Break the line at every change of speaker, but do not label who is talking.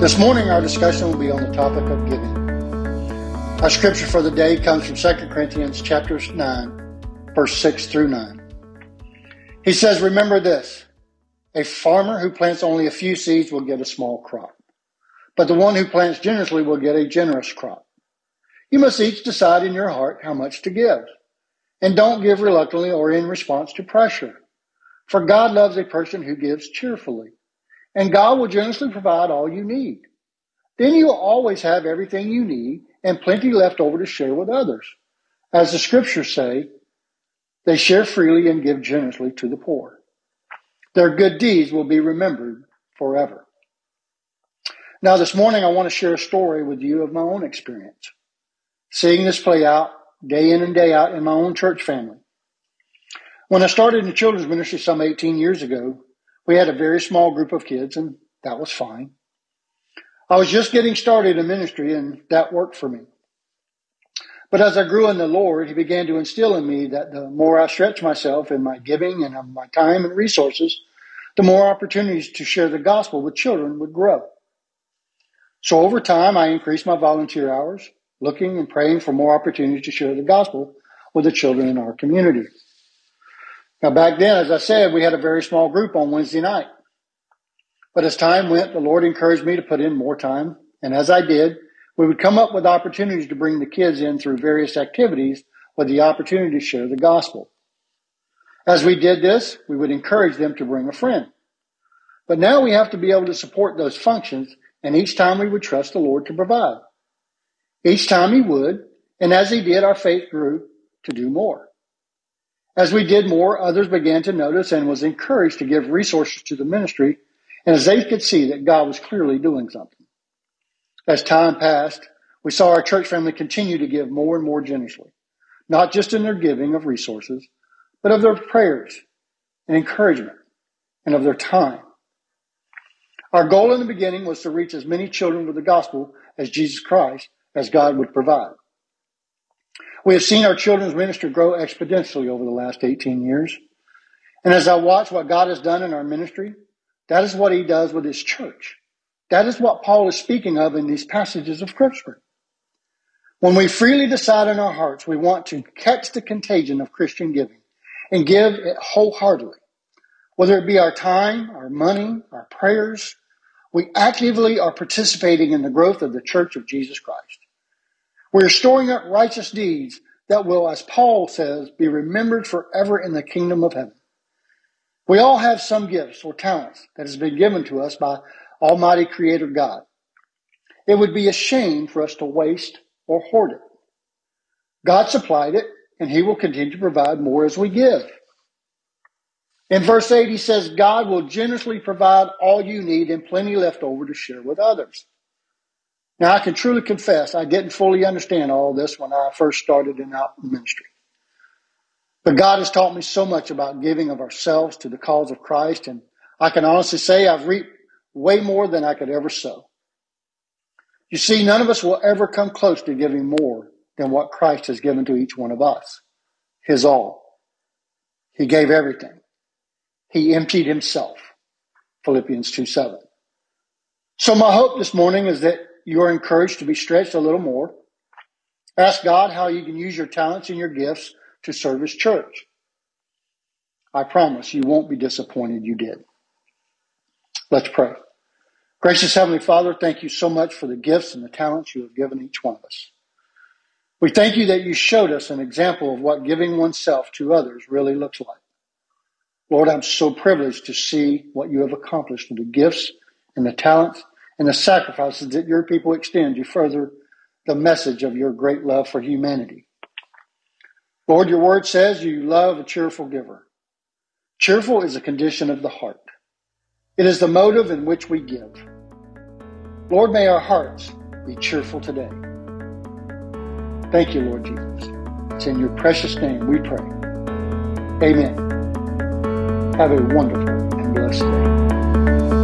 This morning our discussion will be on the topic of giving. Our scripture for the day comes from 2 Corinthians chapter 9, verse 6 through 9. He says, "Remember this, a farmer who plants only a few seeds will get a small crop, but the one who plants generously will get a generous crop. You must each decide in your heart how much to give, and don't give reluctantly or in response to pressure. For God loves a person who gives cheerfully, and God will generously provide all you need. Then you will always have everything you need and plenty left over to share with others. As the scriptures say, they share freely and give generously to the poor. Their good deeds will be remembered forever." Now this morning I want to share a story with you of my own experience, seeing this play out day in and day out in my own church family. When I started in the children's ministry some 18 years ago, we had a very small group of kids, and that was fine. I was just getting started in ministry, and that worked for me. But as I grew in the Lord, He began to instill in me that the more I stretched myself in my giving and of my time and resources, the more opportunities to share the gospel with children would grow. So over time, I increased my volunteer hours, looking and praying for more opportunities to share the gospel with the children in our community. Now back then, as I said, we had a very small group on Wednesday night. But as time went, the Lord encouraged me to put in more time. And as I did, we would come up with opportunities to bring the kids in through various activities with the opportunity to share the gospel. As we did this, we would encourage them to bring a friend. But now we have to be able to support those functions, and each time we would trust the Lord to provide. Each time He would, and as He did, our faith grew to do more. As we did more, others began to notice and was encouraged to give resources to the ministry, and as they could see that God was clearly doing something. As time passed, we saw our church family continue to give more and more generously, not just in their giving of resources, but of their prayers and encouragement and of their time. Our goal in the beginning was to reach as many children with the gospel as Jesus Christ as God would provide. We have seen our children's ministry grow exponentially over the last 18 years. And as I watch what God has done in our ministry, that is what He does with His church. That is what Paul is speaking of in these passages of Scripture. When we freely decide in our hearts we want to catch the contagion of Christian giving and give it wholeheartedly, whether it be our time, our money, our prayers, we actively are participating in the growth of the church of Jesus Christ. We are storing up righteous deeds that will, as Paul says, be remembered forever in the kingdom of heaven. We all have some gifts or talents that has been given to us by Almighty Creator God. It would be a shame for us to waste or hoard it. God supplied it, and He will continue to provide more as we give. In verse 8, He says, God will generously provide all you need and plenty left over to share with others. Now, I can truly confess I didn't fully understand all this when I first started in ministry. But God has taught me so much about giving of ourselves to the cause of Christ, and I can honestly say I've reaped way more than I could ever sow. You see, none of us will ever come close to giving more than what Christ has given to each one of us. His all. He gave everything. He emptied Himself. Philippians 2:7. So my hope this morning is that you are encouraged to be stretched a little more. Ask God how you can use your talents and your gifts to serve His church. I promise you won't be disappointed you did. Let's pray. Gracious Heavenly Father, thank you so much for the gifts and the talents you have given each one of us. We thank you that you showed us an example of what giving oneself to others really looks like. Lord, I'm so privileged to see what you have accomplished with the gifts and the talents and the sacrifices that your people extend to further the message of your great love for humanity. Lord, your word says you love a cheerful giver. Cheerful is a condition of the heart. It is the motive in which we give. Lord, may our hearts be cheerful today. Thank you, Lord Jesus. It's in your precious name we pray. Amen. Have a wonderful and blessed day.